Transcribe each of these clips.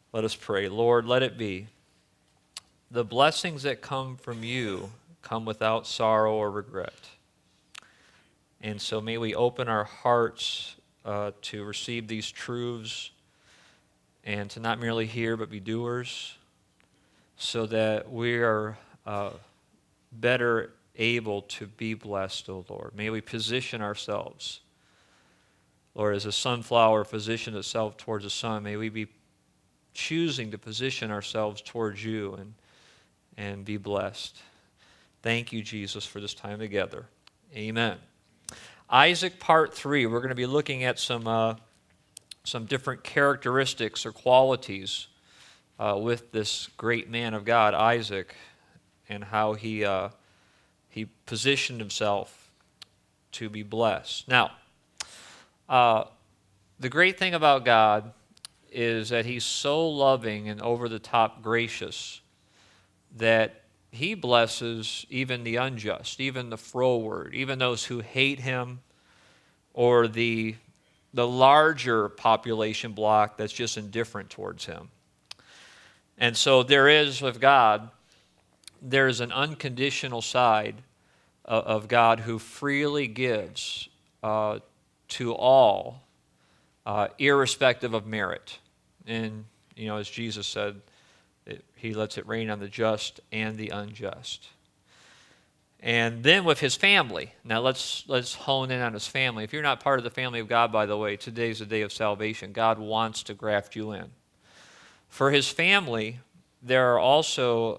Let us pray. Lord, let it be. The blessings that come from you come without sorrow or regret. And so may we open our hearts to receive these truths and to not merely hear but be doers, so that we are better able to be blessed, O Lord. May we position ourselves, Lord, as a sunflower positioned itself towards the sun. May we be choosing to position ourselves towards you and be blessed. Thank you, Jesus, for this time together. Amen. Isaac, part 3. We're going to be looking at some different characteristics or qualities with this great man of God, Isaac, and how he positioned himself to be blessed. Now, the great thing about God is that he's so loving and over-the-top gracious that he blesses even the unjust, even the froward, even those who hate him, or the larger population block that's just indifferent towards him. And so there is, with God, there is an unconditional side of God who freely gives to all, irrespective of merit. And, as Jesus said, he lets it rain on the just and the unjust. And then with his family. Now let's hone in on his family. If you're not part of the family of God, by the way, today's the day of salvation. God wants to graft you in. For his family, there's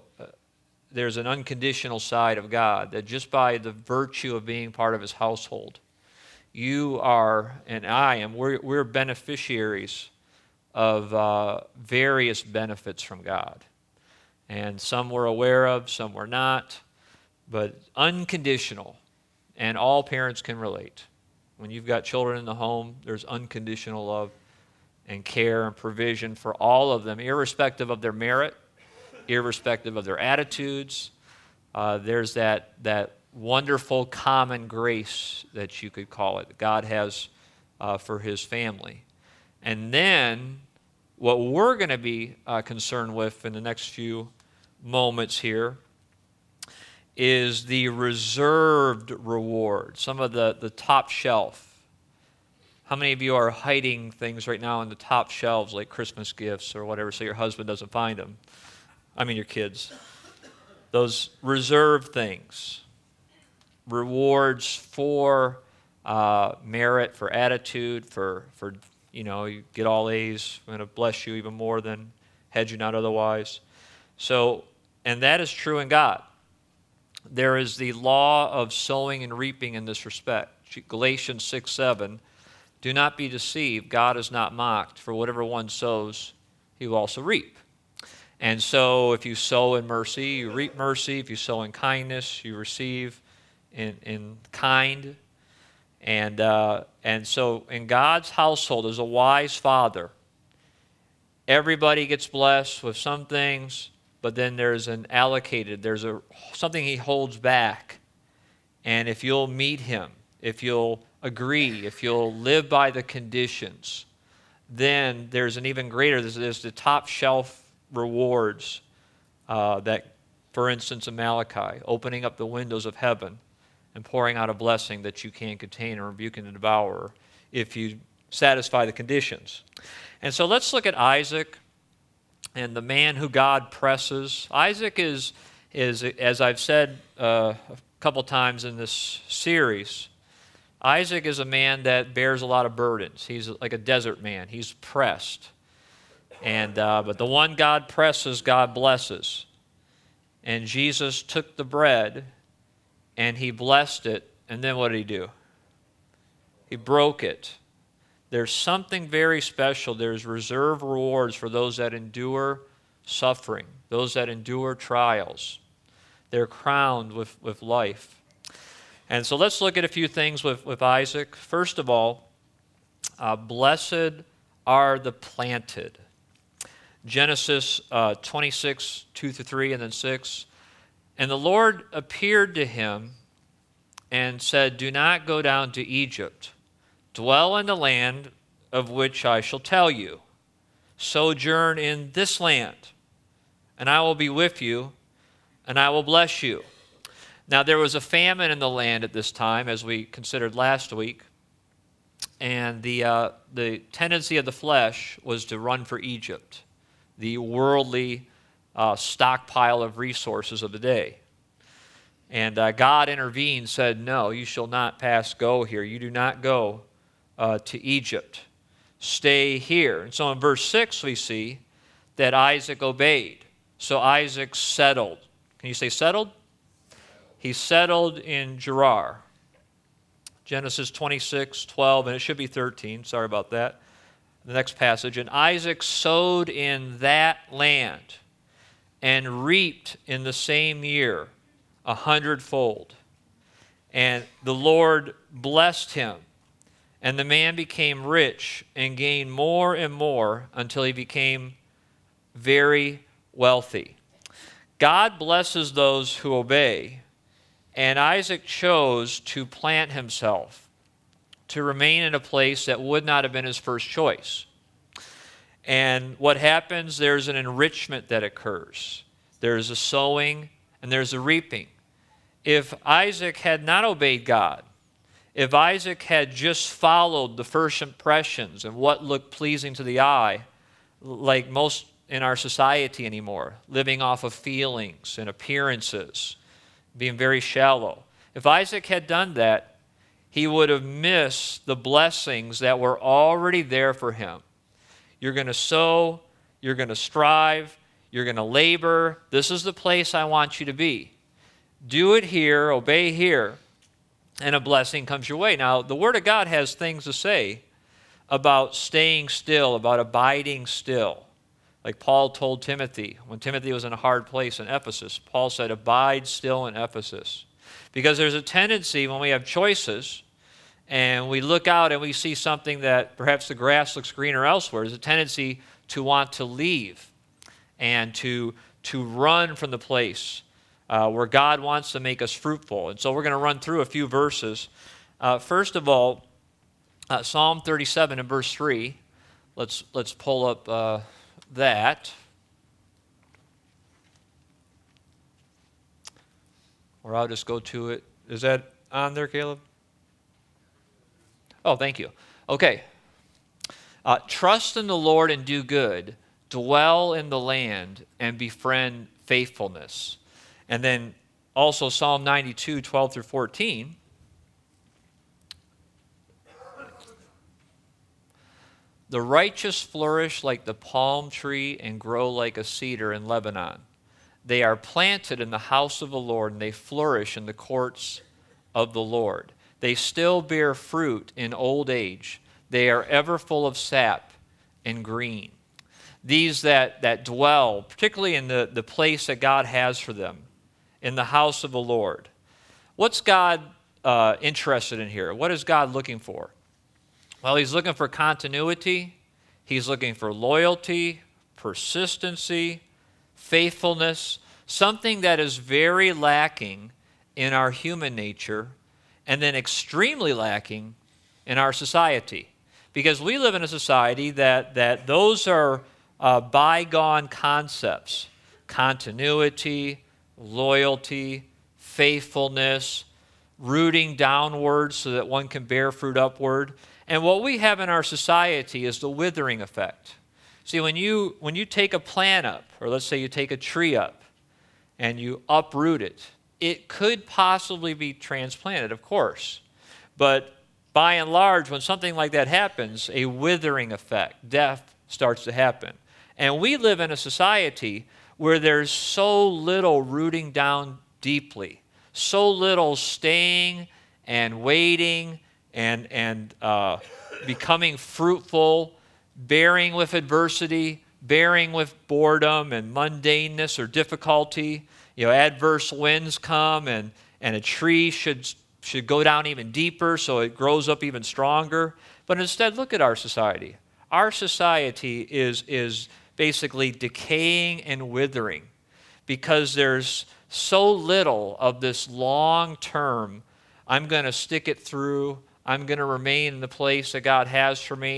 an unconditional side of God, that just by the virtue of being part of his household, you are, and I am, we're beneficiaries of various benefits from God. And some we're aware of, some we're not, but unconditional. And all parents can relate. When you've got children in the home, there's unconditional love and care and provision for all of them, irrespective of their merit, irrespective of their attitudes. There's that wonderful common grace that you could call it, God has for his family. And then what we're going to be concerned with in the next few moments here is the reserved reward, some of the top shelf. How many of you are hiding things right now in the top shelves, like Christmas gifts or whatever, so your husband doesn't find them? I mean your kids. Those reserved things. Rewards for merit, for attitude, for you get all A's, I'm going to bless you even more than had you not otherwise. So, and that is true in God. There is the law of sowing and reaping in this respect. Galatians 6:7, do not be deceived, God is not mocked, for whatever one sows, he will also reap. And so if you sow in mercy, you reap mercy. If you sow in kindness, you receive in kind. And so in God's household, as a wise father, everybody gets blessed with some things, but then there's something he holds back. And if you'll meet him, if you'll agree, if you'll live by the conditions, then there's an even greater, there's the top shelf rewards that, for instance, in Malachi, opening up the windows of heaven and pouring out a blessing that you can't contain and rebuking the devourer if you satisfy the conditions. And so let's look at Isaac and the man who God presses. Isaac is as I've said a couple times in this series, Isaac is a man that bears a lot of burdens. He's like a desert man. He's pressed. But the one God presses, God blesses. And Jesus took the bread and he blessed it, and then what did he do? He broke it. There's something very special. There's reserved rewards for those that endure suffering, those that endure trials. They're crowned with life. And so let's look at a few things with Isaac. First of all, blessed are the planted. Genesis 26, 2-3, and then 6. And the Lord appeared to him and said, do not go down to Egypt. Dwell in the land of which I shall tell you. sojourn in this land, and I will be with you, and I will bless you. Now, there was a famine in the land at this time, as we considered last week, and the tendency of the flesh was to run for Egypt, the worldly stockpile of resources of the day. And God intervened, said, no, you shall not pass go here. You do not go to Egypt. Stay here. And so in verse 6 we see that Isaac obeyed. So Isaac settled. Can you say settled? He settled in Gerar. Genesis 26:12, and it should be 13. Sorry about that. The next passage. And Isaac sowed in that land and reaped in the same year 100-fold. And the Lord blessed him. And the man became rich and gained more and more until he became very wealthy. God blesses those who obey. And Isaac chose to plant himself, to remain in a place that would not have been his first choice. And what happens, there's an enrichment that occurs. There's a sowing and there's a reaping. If Isaac had not obeyed God, if Isaac had just followed the first impressions and what looked pleasing to the eye, like most in our society anymore, living off of feelings and appearances, being very shallow. If Isaac had done that, he would have missed the blessings that were already there for him. You're going to sow, you're going to strive, you're going to labor. This is the place I want you to be. Do it here, obey here, and a blessing comes your way. Now, the Word of God has things to say about staying still, about abiding still. Like Paul told Timothy, when Timothy was in a hard place in Ephesus, Paul said, abide still in Ephesus. Because there's a tendency when we have choices and we look out and we see something that perhaps the grass looks greener elsewhere, there's a tendency to want to leave and to run from the place where God wants to make us fruitful. And so we're going to run through a few verses. First of all, Psalm 37 and verse 3. Let's pull up that. Or I'll just go to it. Is that on there, Caleb? Oh, thank you. Okay. Trust in the Lord and do good. Dwell in the land and befriend faithfulness. And then also Psalm 92, 12 through 14. The righteous flourish like the palm tree and grow like a cedar in Lebanon. They are planted in the house of the Lord, and they flourish in the courts of the Lord. They still bear fruit in old age. They are ever full of sap and green. These that dwell, particularly in the place that God has for them, in the house of the Lord. What's God interested in here? What is God looking for? Well, he's looking for continuity. He's looking for loyalty, persistency, faithfulness, something that is very lacking in our human nature and then extremely lacking in our society. Because we live in a society that those are bygone concepts. Continuity, loyalty, faithfulness, rooting downward so that one can bear fruit upward. And what we have in our society is the withering effect. See, when you take a plant up, or let's say you take a tree up, and you uproot it, it could possibly be transplanted, of course. But by and large, when something like that happens, a withering effect, death starts to happen. And we live in a society where there's so little rooting down deeply, so little staying and waiting and becoming fruitful, bearing with adversity, bearing with boredom and mundaneness or difficulty. You know, adverse winds come and a tree should go down even deeper so it grows up even stronger. But instead, look at our society. Our society is basically decaying and withering because there's so little of this long-term, I'm going to stick it through, I'm going to remain in the place that God has for me,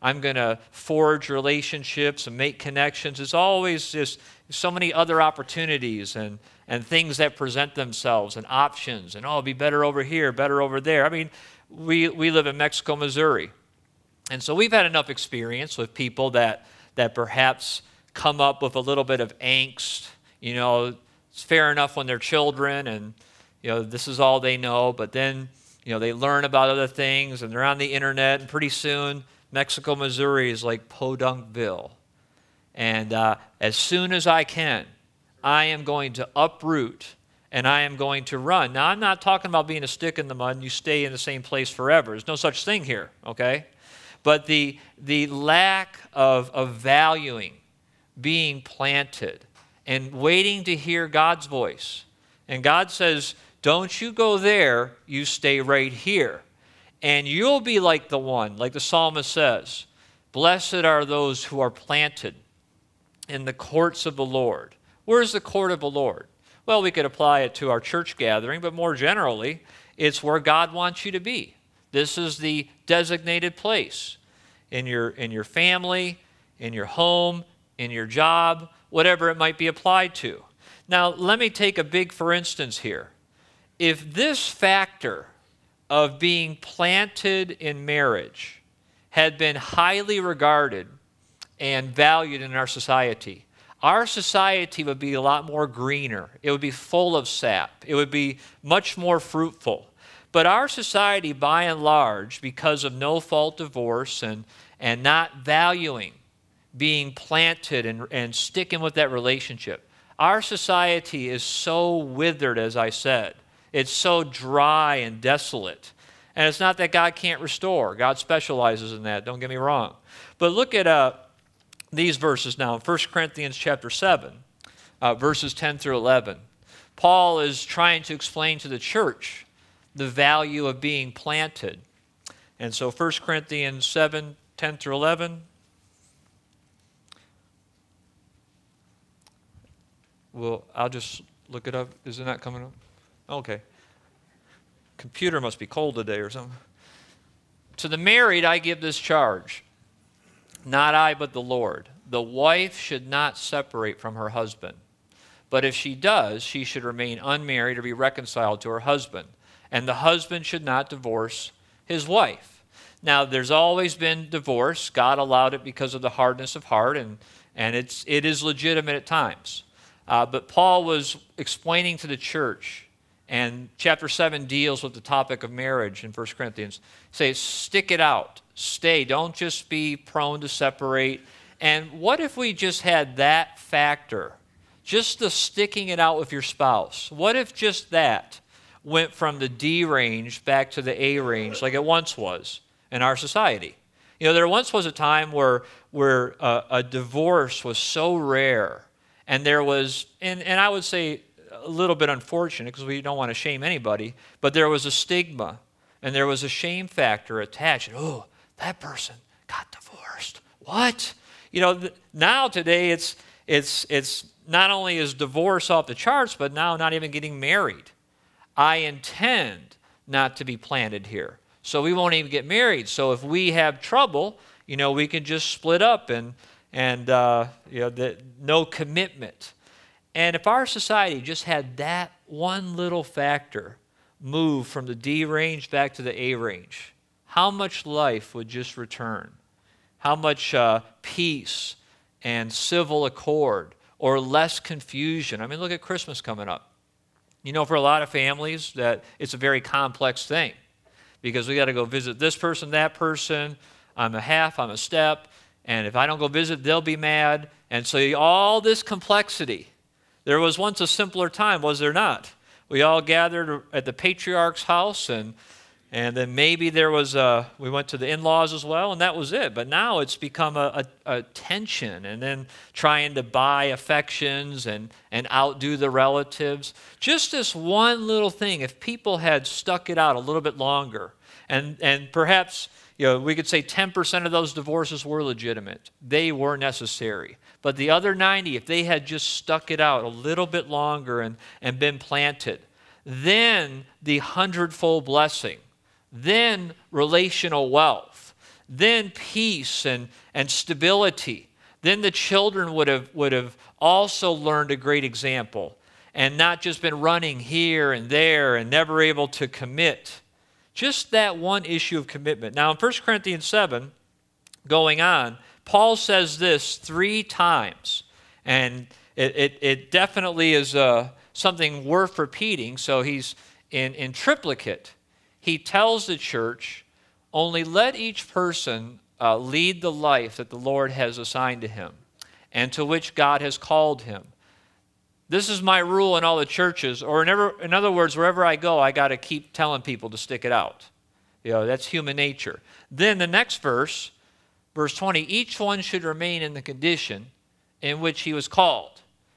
I'm going to forge relationships and make connections. It's always just so many other opportunities and things that present themselves and options. And, oh, it'll be better over here, better over there. I mean, we live in Mexico, Missouri. And so we've had enough experience with people that perhaps come up with a little bit of angst. You know, it's fair enough when they're children and, you know, this is all they know. But then, you know, they learn about other things and they're on the internet. And pretty soon, Mexico, Missouri is like Podunkville. And as soon as I can, I am going to uproot and I am going to run. Now, I'm not talking about being a stick in the mud and you stay in the same place forever. There's no such thing here, okay? But the lack of valuing being planted and waiting to hear God's voice. And God says, don't you go there, you stay right here. And you'll be like the one, like the psalmist says, blessed are those who are planted in the courts of the Lord. Where's the court of the Lord? Well, we could apply it to our church gathering, but more generally, it's where God wants you to be. This is the designated place in your family, in your home, in your job, whatever it might be applied to. Now, let me take a big for instance here. If this factor of being planted in marriage had been highly regarded and valued in our society would be a lot more greener. It would be full of sap. It would be much more fruitful. But our society, by and large, because of no-fault divorce and not valuing being planted and sticking with that relationship, our society is so withered, as I said. It's so dry and desolate. And it's not that God can't restore. God specializes in that, don't get me wrong. But look at these verses now. 1 Corinthians chapter 7, verses 10 through 11. Paul is trying to explain to the church the value of being planted. And so 1 Corinthians 7, 10 through 11. Well, I'll just look it up. Is it not coming up? Okay. Computer must be cold today or something. To the married I give this charge, not I but the Lord. The wife should not separate from her husband. But if she does, she should remain unmarried or be reconciled to her husband. And the husband should not divorce his wife. Now, there's always been divorce. God allowed it because of the hardness of heart, and it is legitimate at times. But Paul was explaining to the church, and chapter 7 deals with the topic of marriage in 1 Corinthians. Say, stick it out. Stay. Don't just be prone to separate. And what if we just had that factor, just the sticking it out with your spouse? What if just that went from the D range back to the A range like it once was in our society? You know, there once was a time where a divorce was so rare, and there was, and I would say a little bit unfortunate because we don't want to shame anybody, but there was a stigma and there was a shame factor attached. Oh, that person got divorced. What? You know, now today it's not only is divorce off the charts, but now not even getting married. I intend not to be planted here, so we won't even get married. So if we have trouble, you know, we can just split up and you know, no commitment. And if our society just had that one little factor move from the D range back to the A range, how much life would just return? How much peace and civil accord or less confusion? I mean, look at Christmas coming up. You know, for a lot of families, that it's a very complex thing because we got to go visit this person, that person. I'm a half, I'm a step, and if I don't go visit, they'll be mad. And so all this complexity. There was once a simpler time, was there not? We all gathered at the patriarch's house, and then maybe there was we went to the in-laws as well, and that was it. But now it's become a tension, and then trying to buy affections and outdo the relatives. Just this one little thing, if people had stuck it out a little bit longer, and perhaps, you know, we could say 10% of those divorces were legitimate. They were necessary. But the other 90, if they had just stuck it out a little bit longer and been planted, then the hundredfold blessing, then relational wealth, then peace and stability. Then the children would have also learned a great example and not just been running here and there and never able to commit. Just that one issue of commitment. Now in 1 Corinthians 7, going on, Paul says this 3 times, and it definitely is something worth repeating. So he's in triplicate. He tells the church, only let each person lead the life that the Lord has assigned to him and to which God has called him. This is my rule in all the churches, or in other words, wherever I go, I got to keep telling people to stick it out. That's human nature. Then the next verse, verse 20, each one should remain in the condition in which he was called.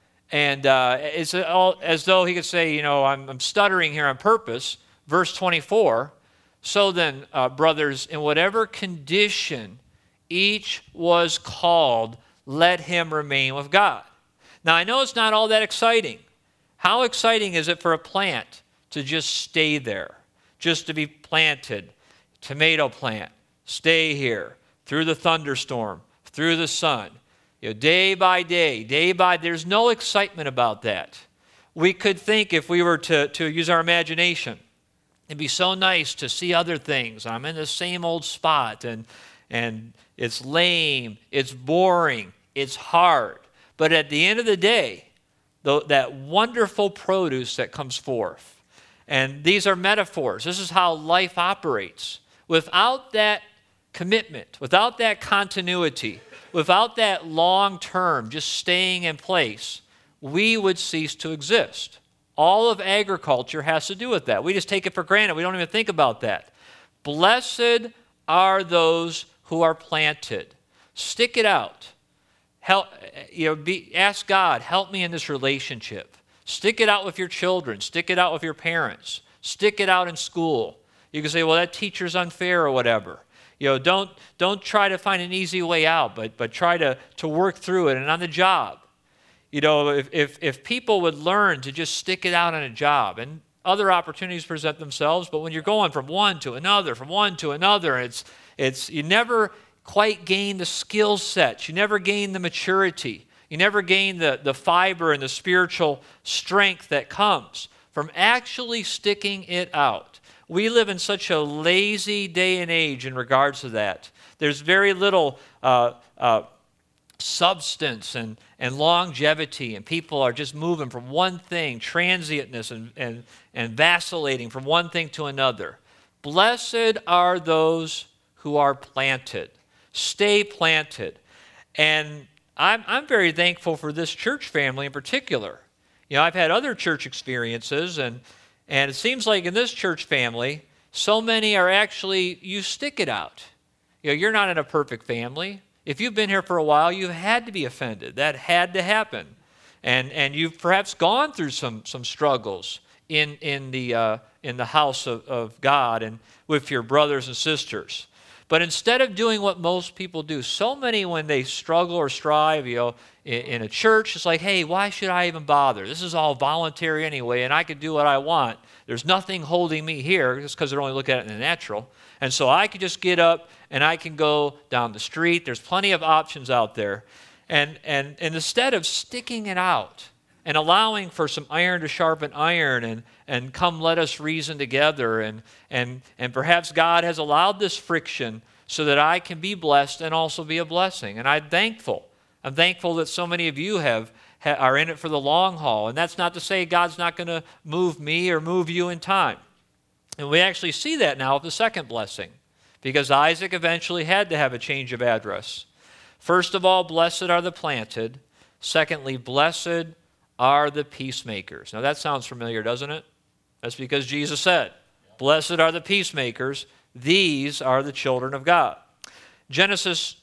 And it's as though he could say, I'm stuttering here on purpose. Verse 24, so then, brothers, in whatever condition each was called, let him remain with God. Now, I know it's not all that exciting. How exciting is it for a plant to just stay there, just to be planted? Tomato plant, stay here, through the thunderstorm, through the sun, day by day, there's no excitement about that. We could think, if we were to use our imagination, it'd be so nice to see other things. I'm in the same old spot, and it's lame, it's boring, it's hard. But at the end of the day, that wonderful produce that comes forth. And these are metaphors. This is how life operates. Without that commitment, without that continuity, without that long term just staying in place, we would cease to exist. All of agriculture has to do with that. We just take it for granted. We don't even think about that. Blessed are those who are planted. Stick it out. Ask God, help me in this relationship. Stick it out with your children. Stick it out with your parents. Stick it out in school. You can say, well, that teacher's unfair or whatever. Don't try to find an easy way out, but try to work through it. And on the job, if people would learn to just stick it out on a job, and other opportunities present themselves, but when you're going from one to another, it's you never quite gain the skill sets. You never gain the maturity. You never gain the fiber and the spiritual strength that comes from actually sticking it out. We live in such a lazy day and age in regards to that. There's very little substance and longevity, and people are just moving from one thing, transientness and vacillating from one thing to another. Blessed are those who are planted. Stay planted. And I'm very thankful for this church family in particular. I've had other church experiences, and it seems like in this church family, so many are actually, you stick it out. You're not in a perfect family. If you've been here for a while, you've had to be offended. That had to happen. And you've perhaps gone through some struggles in the house of God and with your brothers and sisters. But instead of doing what most people do, so many when they struggle or strive, in a church, it's like, hey, why should I even bother? This is all voluntary anyway, and I can do what I want. There's nothing holding me here, just because they're only looking at it in the natural. And so I can just get up and I can go down the street. There's plenty of options out there. And instead of sticking it out and allowing for some iron to sharpen iron and come let us reason together, and perhaps God has allowed this friction so that I can be blessed and also be a blessing. And I'm thankful. I'm thankful that so many of you are in it for the long haul. And that's not to say God's not going to move me or move you in time. And we actually see that now with the second blessing, because Isaac eventually had to have a change of address. First of all, blessed are the planted. Secondly, blessed are the peacemakers. Now that sounds familiar, doesn't it? That's because Jesus said, blessed are the peacemakers. These are the children of God. Genesis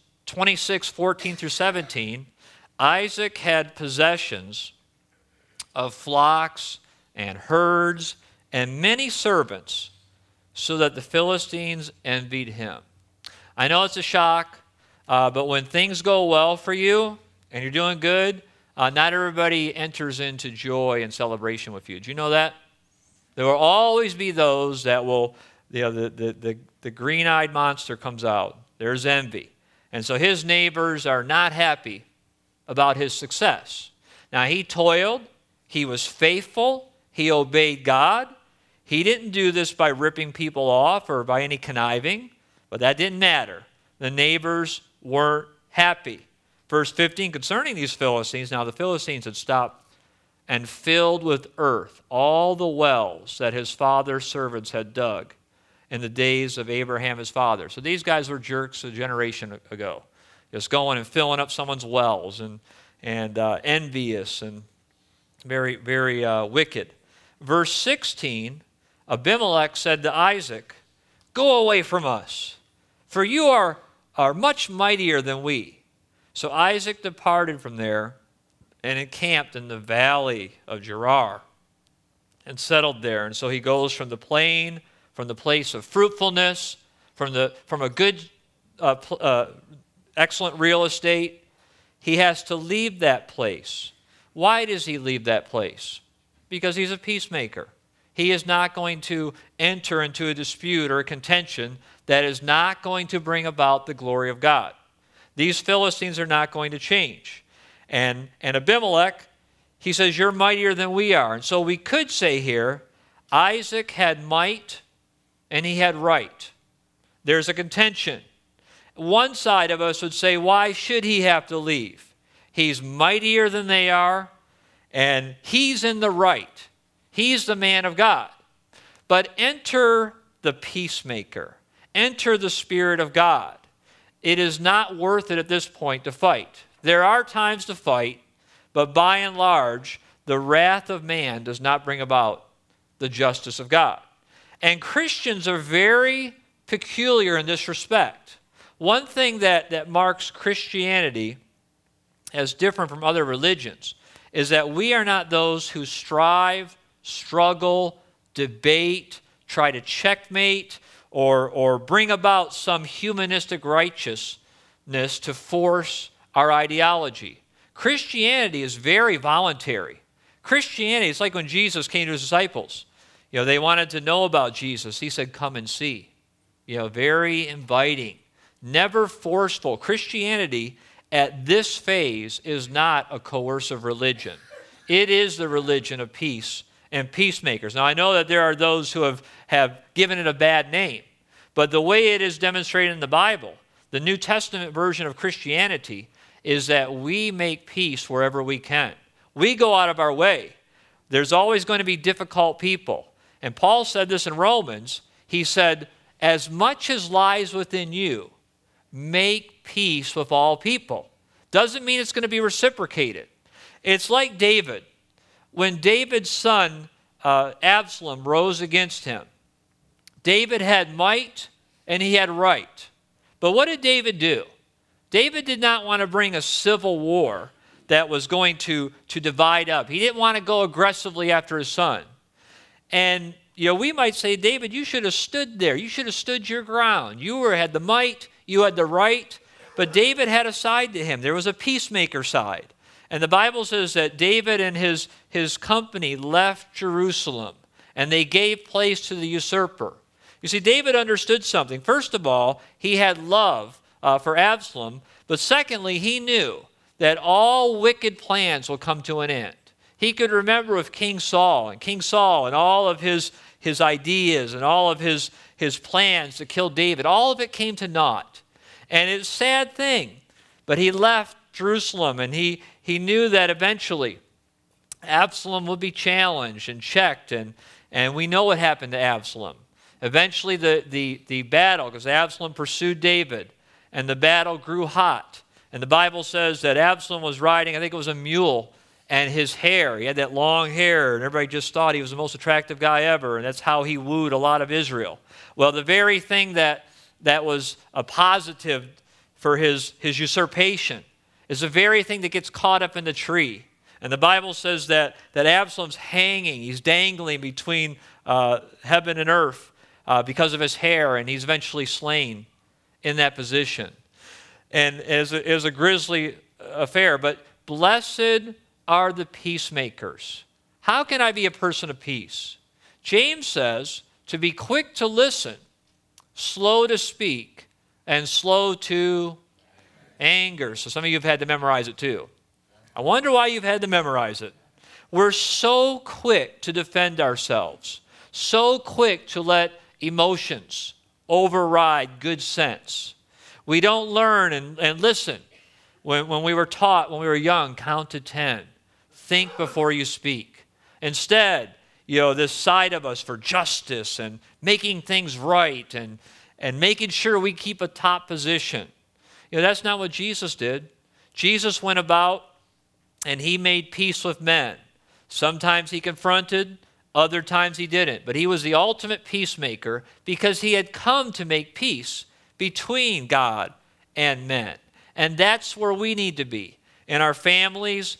26:14 through 17, Isaac had possessions of flocks and herds and many servants, so that the Philistines envied him. I know it's a shock, but when things go well for you and you're doing good, not everybody enters into joy and celebration with you. Do you know that? There will always be those that will, the green-eyed monster comes out. There's envy. And so his neighbors are not happy about his success. Now, he toiled. He was faithful. He obeyed God. He didn't do this by ripping people off or by any conniving, but that didn't matter. The neighbors weren't happy. Verse 15, concerning these Philistines, now the Philistines had stopped and filled with earth all the wells that his father's servants had dug in the days of Abraham his father. So these guys were jerks a generation ago, just going and filling up someone's wells and envious and very, very wicked. Verse 16, Abimelech said to Isaac, "Go away from us, for you are much mightier than we." So Isaac departed from there and encamped in the valley of Gerar and settled there. And so he goes from the plain, from the place of fruitfulness, from a good, excellent real estate. He has to leave that place. Why does he leave that place? Because he's a peacemaker. He is not going to enter into a dispute or a contention that is not going to bring about the glory of God. These Philistines are not going to change. And Abimelech, he says, "You're mightier than we are." And so we could say here, Isaac had might and he had right. There's a contention. One side of us would say, why should he have to leave? He's mightier than they are, and he's in the right. He's the man of God. But enter the peacemaker. Enter the Spirit of God. It is not worth it at this point to fight. There are times to fight, but by and large, the wrath of man does not bring about the justice of God. And Christians are very peculiar in this respect. One thing that marks Christianity as different from other religions is that we are not those who strive, struggle, debate, try to checkmate, or bring about some humanistic righteousness to force our ideology. Christianity is very voluntary. Christianity is like when Jesus came to his disciples. They wanted to know about Jesus. He said, "Come and see." Very inviting, never forceful. Christianity at this phase is not a coercive religion. It is the religion of peace and peacemakers. Now, I know that there are those who have given it a bad name, but the way it is demonstrated in the Bible, the New Testament version of Christianity, is that we make peace wherever we can. We go out of our way. There's always going to be difficult people. And Paul said this in Romans. He said, "As much as lies within you, make peace with all people." Doesn't mean it's going to be reciprocated. It's like David. When David's son, Absalom, rose against him, David had might and he had right. But what did David do? David did not want to bring a civil war that was going to divide up. He didn't want to go aggressively after his son. And, we might say, David, you should have stood there. You should have stood your ground. You had the might. You had the right. But David had a side to him. There was a peacemaker side. And the Bible says that David and his company left Jerusalem, and they gave place to the usurper. You see, David understood something. First of all, he had love for Absalom. But secondly, he knew that all wicked plans will come to an end. He could remember with King Saul and all of his ideas and all of his plans to kill David. All of it came to naught. And it's a sad thing. But he left Jerusalem, and he knew that eventually Absalom would be challenged and checked. And we know what happened to Absalom. Eventually the battle, because Absalom pursued David, and the battle grew hot. And the Bible says that Absalom was riding, I think it was a mule, and his hair, he had that long hair, and everybody just thought he was the most attractive guy ever, and that's how he wooed a lot of Israel. Well, the very thing that was a positive for his usurpation is the very thing that gets caught up in the tree. And the Bible says that Absalom's hanging, he's dangling between heaven and earth because of his hair, and he's eventually slain in that position. And it was a grisly affair, but blessed are the peacemakers. How can I be a person of peace? James says to be quick to listen, slow to speak, and slow to anger. So some of you have had to memorize it too. I wonder why you've had to memorize it. We're so quick to defend ourselves, so quick to let emotions override good sense. We don't learn and listen. When we were taught, when we were young, count to 10. Think before you speak. Instead, this side of us for justice and making things right and making sure we keep a top position. That's not what Jesus did. Jesus went about and he made peace with men. Sometimes he confronted, other times he didn't. But he was the ultimate peacemaker because he had come to make peace between God and men. And that's where we need to be. In our families,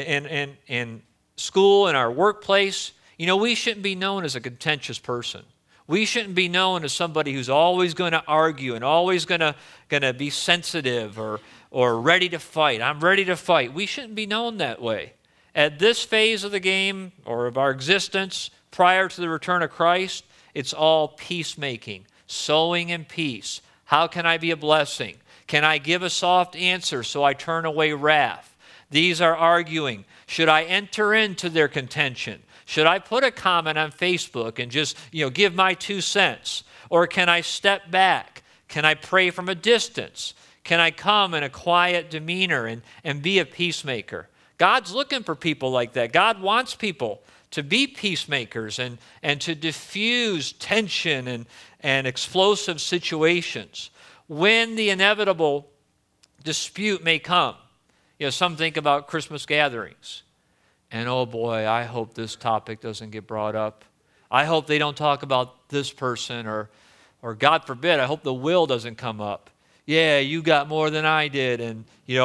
in school, in our workplace. We shouldn't be known as a contentious person. We shouldn't be known as somebody who's always going to argue and always going to be sensitive or ready to fight. I'm ready to fight. We shouldn't be known that way. At this phase of the game or of our existence prior to the return of Christ, it's all peacemaking, sowing in peace. How can I be a blessing? Can I give a soft answer so I turn away wrath? These are arguing. Should I enter into their contention? Should I put a comment on Facebook and just, give my 2 cents? Or can I step back? Can I pray from a distance? Can I come in a quiet demeanor and be a peacemaker? God's looking for people like that. God wants people to be peacemakers and to diffuse tension and explosive situations. When the inevitable dispute may come, some think about Christmas gatherings. And oh boy, I hope this topic doesn't get brought up. I hope they don't talk about this person or God forbid, I hope the will doesn't come up. Yeah, you got more than I did and,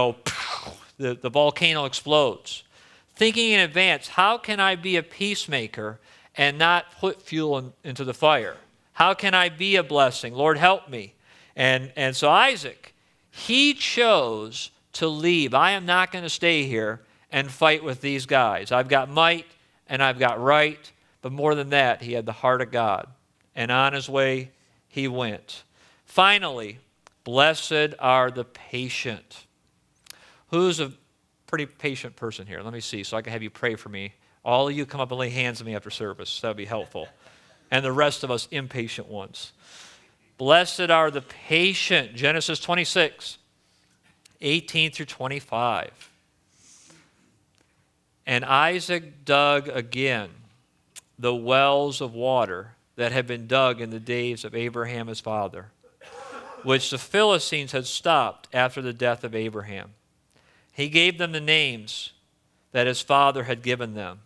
the volcano explodes. Thinking in advance, how can I be a peacemaker and not put fuel into the fire? How can I be a blessing? Lord, help me. And so Isaac, he chose to leave. I am not going to stay here and fight with these guys. I've got might and I've got right, but more than that, he had the heart of God. And on his way, he went. Finally, blessed are the patient. Who's a pretty patient person here? Let me see, so I can have you pray for me. All of you come up and lay hands on me after service. That would be helpful. And the rest of us impatient ones. Blessed are the patient. Genesis 26, 18 through 25. And Isaac dug again the wells of water that had been dug in the days of Abraham his father, which the Philistines had stopped after the death of Abraham. He gave them the names that his father had given them.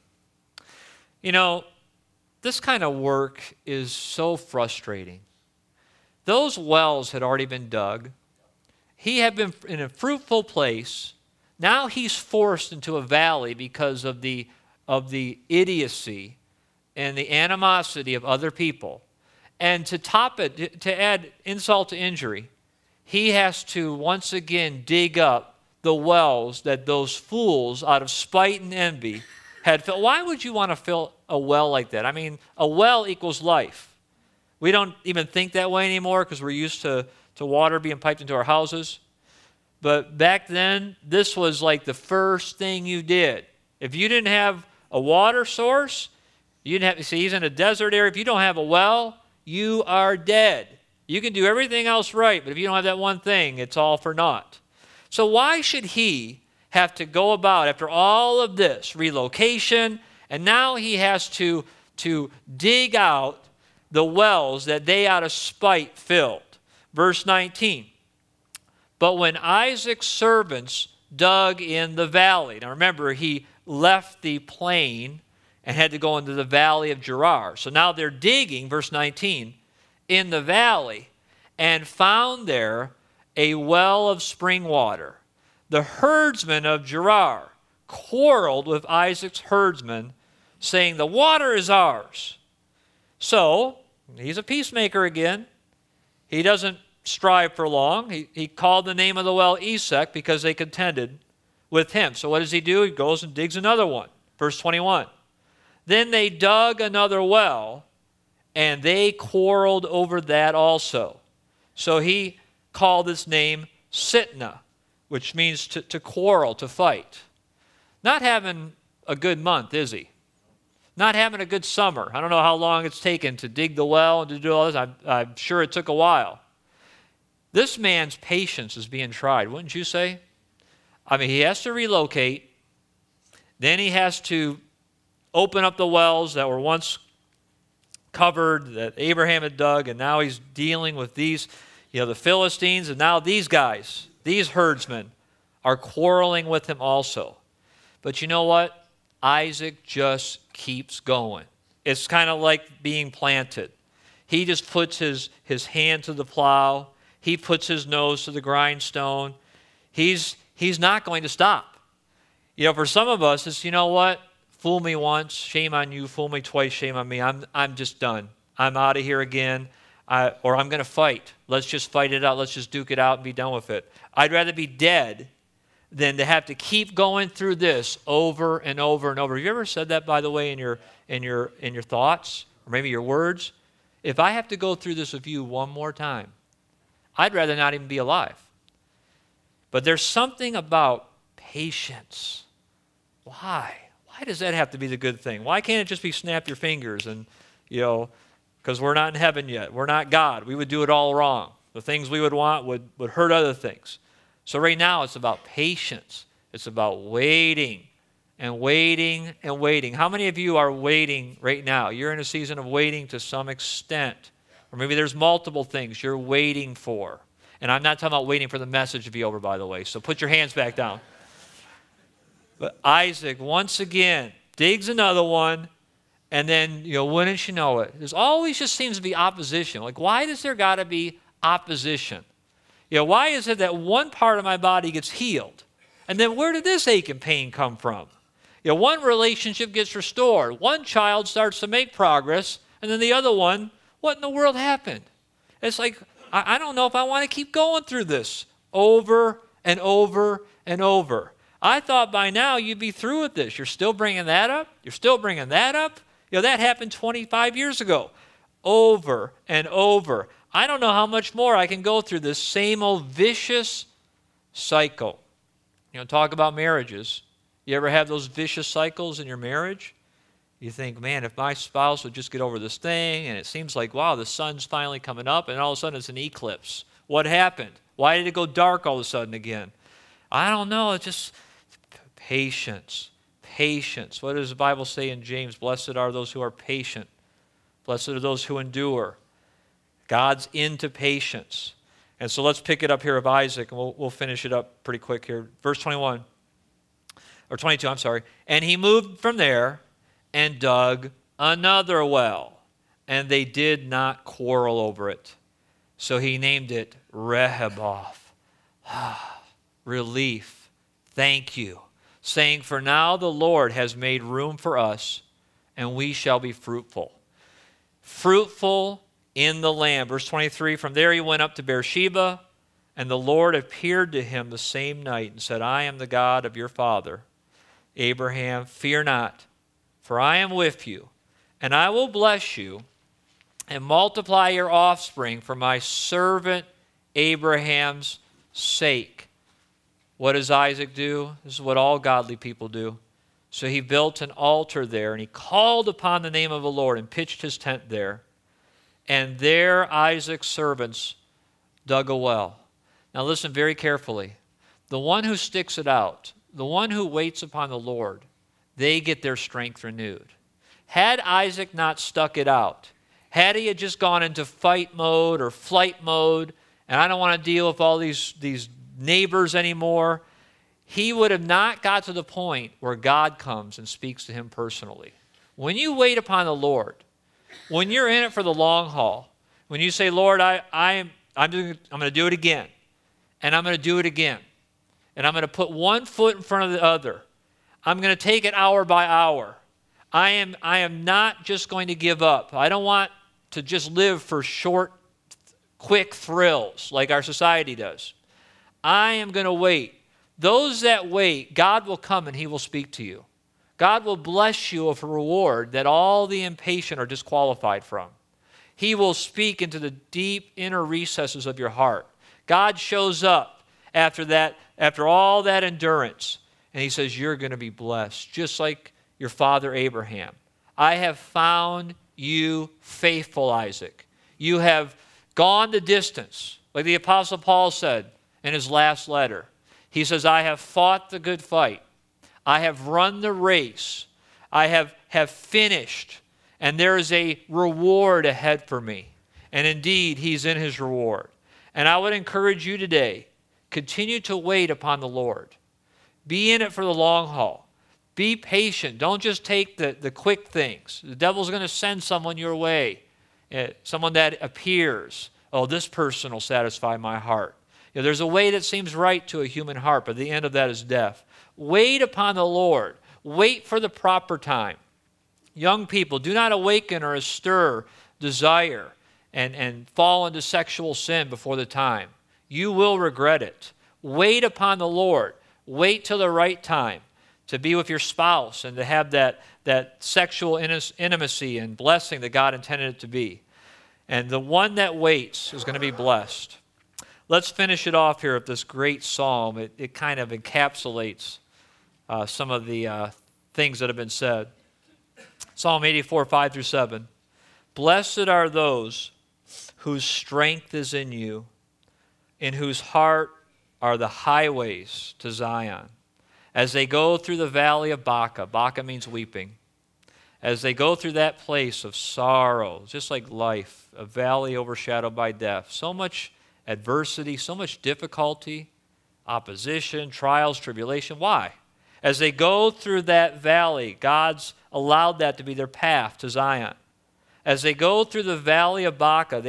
This kind of work is so frustrating. Those wells had already been dug. He had been in a fruitful place. Now he's forced into a valley because of the idiocy and the animosity of other people. And to top it, to add insult to injury, he has to once again dig up the wells that those fools out of spite and envy had filled. Why would you want to fill a well like that? I mean, a well equals life. We don't even think that way anymore because we're used to water being piped into our houses. But back then, this was like the first thing you did. If you didn't have a water source, you didn't have to see, he's in a desert area. If you don't have a well, you are dead. You can do everything else right, but if you don't have that one thing, it's all for naught. So why should he have to go about, after all of this, relocation, and now he has to dig out the wells that they out of spite filled? Verse 19. But when Isaac's servants dug in the valley. Now remember, he left the plain and had to go into the valley of Gerar. So now they're digging, verse 19, in the valley and found there a well of spring water. The herdsmen of Gerar quarreled with Isaac's herdsmen, saying, the water is ours. So, he's a peacemaker again. He doesn't strive for long. He called the name of the well Esek because they contended with him. So what does he do? He goes and digs another one. Verse 21. Then they dug another well, and they quarreled over that also. So he call this name Sitnah, which means to quarrel, to fight. Not having a good month, is he? Not having a good summer. I don't know how long it's taken to dig the well and to do all this. I'm sure it took a while. This man's patience is being tried, wouldn't you say? I mean, he has to relocate. Then he has to open up the wells that were once covered, that Abraham had dug, and now he's dealing with these, the Philistines, and now these guys, these herdsmen, are quarreling with him also. But you know what? Isaac just keeps going. It's kind of like being planted. He just puts his hand to the plow. He puts his nose to the grindstone. He's not going to stop. For some of us, it's, you know what? Fool me once, shame on you. Fool me twice, shame on me. I'm just done. I'm out of here again. Or I'm going to fight. Let's just fight it out. Let's just duke it out and be done with it. I'd rather be dead than to have to keep going through this over and over and over. Have you ever said that, by the way, in your thoughts or maybe your words? If I have to go through this with you one more time, I'd rather not even be alive. But there's something about patience. Why? Why does that have to be the good thing? Why can't it just be snap your fingers and, because we're not in heaven yet. We're not God. We would do it all wrong. The things we would want would hurt other things. So right now it's about patience. It's about waiting and waiting and waiting. How many of you are waiting right now? You're in a season of waiting to some extent. Or maybe there's multiple things you're waiting for. And I'm not talking about waiting for the message to be over, by the way. So put your hands back down. But Isaac, once again, digs another one. And then, wouldn't you know it? There's always just seems to be opposition. Like, why does there got to be opposition? Why is it that one part of my body gets healed? And then where did this ache and pain come from? One relationship gets restored. One child starts to make progress. And then the other one, what in the world happened? It's like, I don't know if I want to keep going through this over and over and over. I thought by now you'd be through with this. You're still bringing that up. You're still bringing that up. That happened 25 years ago. Over and over. I don't know how much more I can go through this same old vicious cycle. Talk about marriages. You ever have those vicious cycles in your marriage? You think, man, if my spouse would just get over this thing, and it seems like, wow, the sun's finally coming up, and all of a sudden it's an eclipse. What happened? Why did it go dark all of a sudden again? I don't know. It's just patience. Patience. What does the Bible say in James? Blessed are those who are patient. Blessed are those who endure. God's into patience. And so let's pick it up here of Isaac, and we'll finish it up pretty quick here. Verse 21, or 22, I'm sorry. And he moved from there and dug another well, and they did not quarrel over it. So he named it Rehoboth. Relief. Thank you. Saying, for now the Lord has made room for us, and we shall be fruitful. Fruitful in the land. Verse 23, from there he went up to Beersheba, and the Lord appeared to him the same night and said, I am the God of your father, Abraham. Fear not, for I am with you, and I will bless you and multiply your offspring for my servant Abraham's sake. What does Isaac do? This is what all godly people do. So he built an altar there, and he called upon the name of the Lord and pitched his tent there. And there Isaac's servants dug a well. Now listen very carefully. The one who sticks it out, the one who waits upon the Lord, they get their strength renewed. Had Isaac not stuck it out, had he had just gone into fight mode or flight mode, and I don't want to deal with all these neighbors anymore, he would have not got to the point where God comes and speaks to him personally. When you wait upon the Lord, when you're in it for the long haul, when you say, Lord, I'm going to do it again, and I'm going to do it again, and I'm going to put one foot in front of the other. I'm going to take it hour by hour. I am not just going to give up. I don't want to just live for short, quick thrills like our society does. I am going to wait. Those that wait, God will come and he will speak to you. God will bless you with a reward that all the impatient are disqualified from. He will speak into the deep inner recesses of your heart. God shows up after that, after all that endurance, and he says, you're going to be blessed, just like your father Abraham. I have found you faithful, Isaac. You have gone the distance, like the Apostle Paul said in his last letter. He says, I have fought the good fight. I have run the race. I have finished, and there is a reward ahead for me. And indeed, he's in his reward. And I would encourage you today, continue to wait upon the Lord. Be in it for the long haul. Be patient. Don't just take the quick things. The devil's going to send someone your way, someone that appears. Oh, this person will satisfy my heart. You know, there's a way that seems right to a human heart, but the end of that is death. Wait upon the Lord. Wait for the proper time. Young people, do not awaken or stir desire and fall into sexual sin before the time. You will regret it. Wait upon the Lord. Wait till the right time to be with your spouse and to have that sexual intimacy and blessing that God intended it to be. And the one that waits is going to be blessed. Let's finish it off here with this great psalm. It kind of encapsulates some of the things that have been said. Psalm 84, 5 through 7. Blessed are those whose strength is in you, in whose heart are the highways to Zion. As they go through the valley of Baca, Baca means weeping, as they go through that place of sorrow, just like life, a valley overshadowed by death, so much adversity, so much difficulty, opposition, trials, tribulation. Why? As they go through that valley, God's allowed that to be their path to Zion. As they go through the valley of Baca,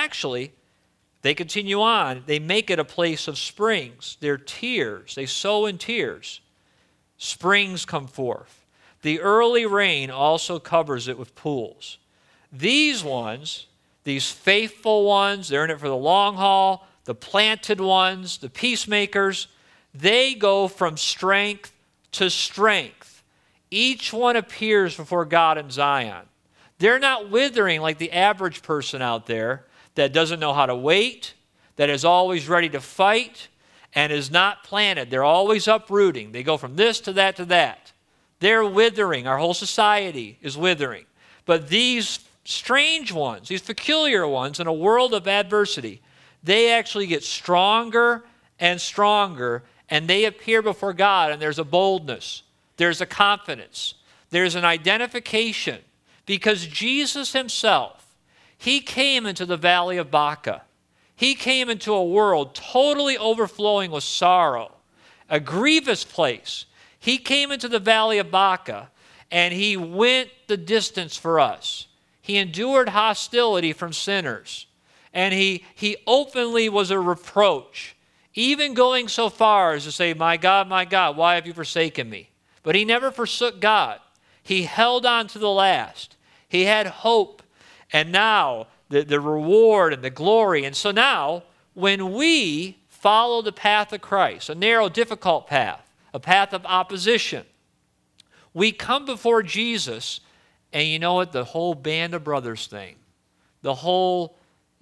they continue on. They make it a place of springs. They're tears. They sow in tears. Springs come forth. The early rain also covers it with pools. These ones, these faithful ones, they're in it for the long haul, the planted ones, the peacemakers, they go from strength to strength. Each one appears before God in Zion. They're not withering like the average person out there that doesn't know how to wait, that is always ready to fight, and is not planted. They're always uprooting. They go from this to that to that. They're withering. Our whole society is withering. But these strange ones, these peculiar ones in a world of adversity, they actually get stronger and stronger, and they appear before God, and there's a boldness. There's a confidence. There's an identification. Because Jesus himself, he came into the valley of Baca. He came into a world totally overflowing with sorrow, a grievous place. He came into the valley of Baca, and he went the distance for us. He endured hostility from sinners, and he openly was a reproach, even going so far as to say, my God, why have you forsaken me? But he never forsook God. He held on to the last. He had hope, and now the reward and the glory. And so now, when we follow the path of Christ, a narrow, difficult path, a path of opposition, we come before Jesus, and you know what? The whole band of brothers thing, the whole,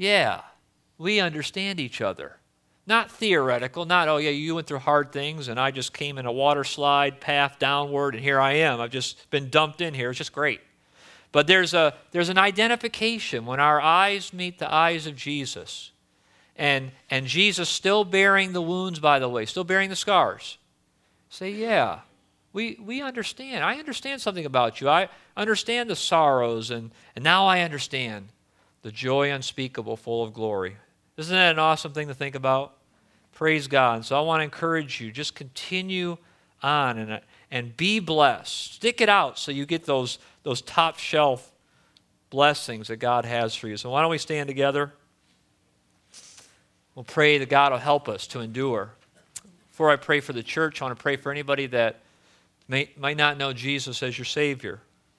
we understand each other. Not theoretical, not, oh yeah, you went through hard things, and I just came in a water slide path downward, and here I am. I've just been dumped in here. It's just great. But there's an identification when our eyes meet the eyes of Jesus. And Jesus still bearing the wounds, by the way, still bearing the scars. Say, yeah, we understand. I understand something about you. I understand the sorrows, and now I understand the joy unspeakable, full of glory. Isn't that an awesome thing to think about? Praise God. And so I want to encourage you, just continue on and be blessed. Stick it out so you get those top shelf blessings that God has for you. So why don't we stand together? We'll pray that God will help us to endure. Before I pray for the church, I want to pray for anybody that might not know Jesus as your Savior.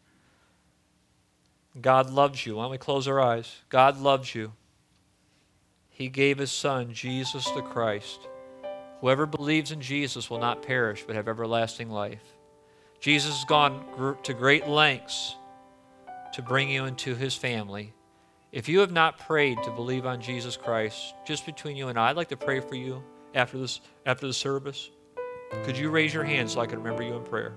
God loves you. Why don't we close our eyes? God loves you. He gave his Son, Jesus the Christ. Whoever believes in Jesus will not perish but have everlasting life. Jesus has gone to great lengths to bring you into his family. If you have not prayed to believe on Jesus Christ, just between you and I'd like to pray for you after the service. Could you raise your hand so I can remember you in prayer?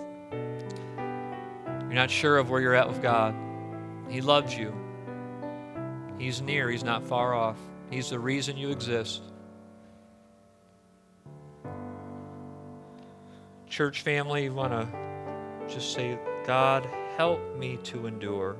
You're not sure of where you're at with God. He loves you. He's near. He's not far off. He's the reason you exist. Church family, you want to just say, God, help me to endure.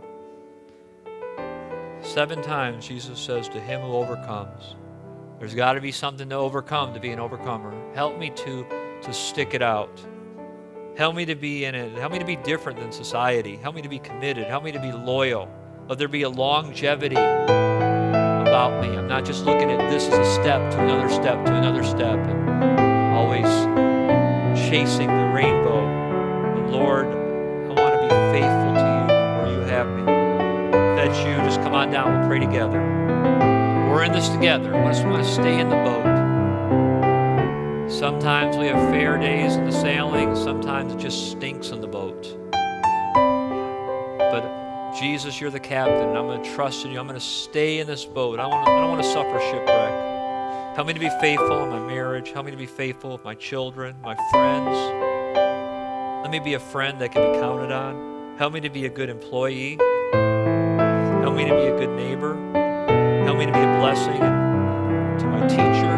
7 times Jesus says, to him who overcomes. There's got to be something to overcome to be an overcomer. Help me to stick it out. Help me to be in it. Help me to be different than society. Help me to be committed. Help me to be loyal. Let there be a longevity about me. I'm not just looking at this as a step to another step to another step and always chasing the rainbow. But Lord, I want to be faithful to you where you have me. If that's you, just come on down. We'll pray together. We're in this together. I just want to stay in the boat. Sometimes we have fair days in the sailing. Sometimes it just stinks in the boat. But Jesus, you're the captain. I'm going to trust in you. I'm going to stay in this boat. I don't want to suffer shipwreck. Help me to be faithful in my marriage. Help me to be faithful with my children, my friends. Let me be a friend that can be counted on. Help me to be a good employee. Help me to be a good neighbor. Help me to be a blessing to my teacher.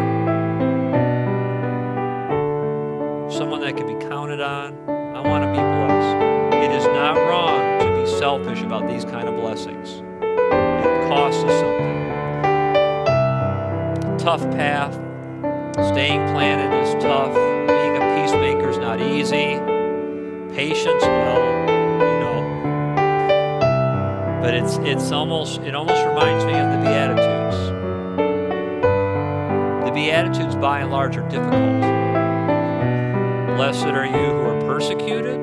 Someone that can be counted on. I want to be blessed. It is not wrong to be selfish about these kind of blessings. It costs us something. Tough path. Staying planted is tough. Being a peacemaker is not easy. Patience, well, you know. But it almost reminds me of the Beatitudes. The Beatitudes, by and large, are difficult. Blessed are you who are persecuted.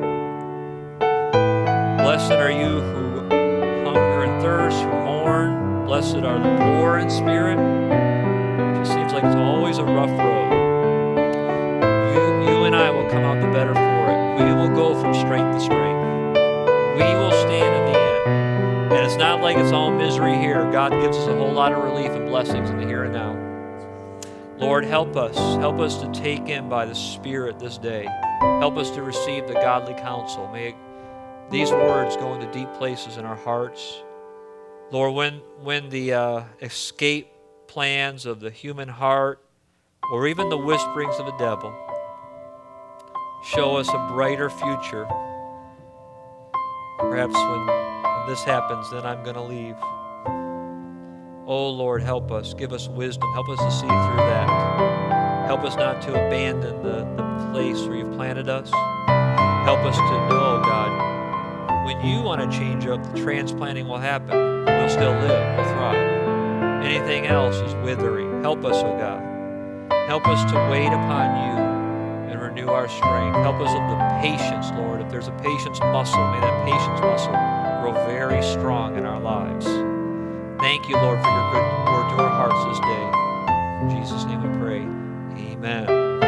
Blessed are you who hunger and thirst, who mourn. Blessed are the poor in spirit. It just seems like it's always a rough road. You and I will come out the better for it. We will go from strength to strength. We will stand in the end. And it's not like it's all misery here. God gives us a whole lot of relief and blessings in the here and now. Lord, help us. Help us to take in by the Spirit this day. Help us to receive the godly counsel. May these words go into deep places in our hearts. Lord, when the escape plans of the human heart or even the whisperings of the devil show us a brighter future, perhaps when this happens, then I'm going to leave. Oh, Lord, help us. Give us wisdom. Help us to see through that. Help us not to abandon the place where you've planted us. Help us to know, God, when you want to change up, the transplanting will happen. We'll still live. We'll thrive. Anything else is withering. Help us, oh God. Help us to wait upon you and renew our strength. Help us with the patience, Lord. If there's a patience muscle, may that patience muscle grow very strong in our lives. Thank you, Lord, for your good word to our hearts this day. In Jesus' name we pray. Amen.